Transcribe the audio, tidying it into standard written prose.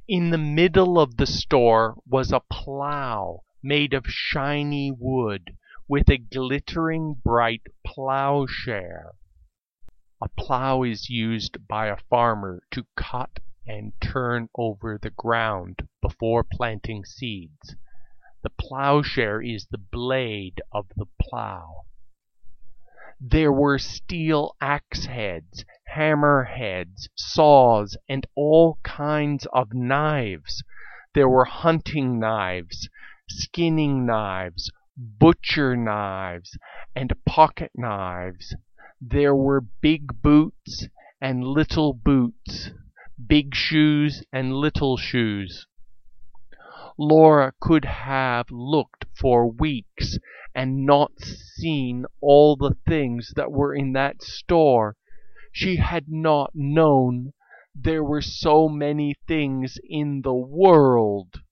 In the middle of the store was a plough made of shiny wood, with a glittering bright ploughshare. A plough is used by a farmer to cut and turn over the ground before planting seeds. The ploughshare is the blade of the plough. There were steel axe heads, hammer heads, saws, and all kinds of knives. There were hunting knives, skinning knives, butcher knives, and pocket knives. There were big boots and little boots, big shoes and little shoes. Laura could have looked for weeks and not seen all the things that were in that store. She had not known there were so many things in the world.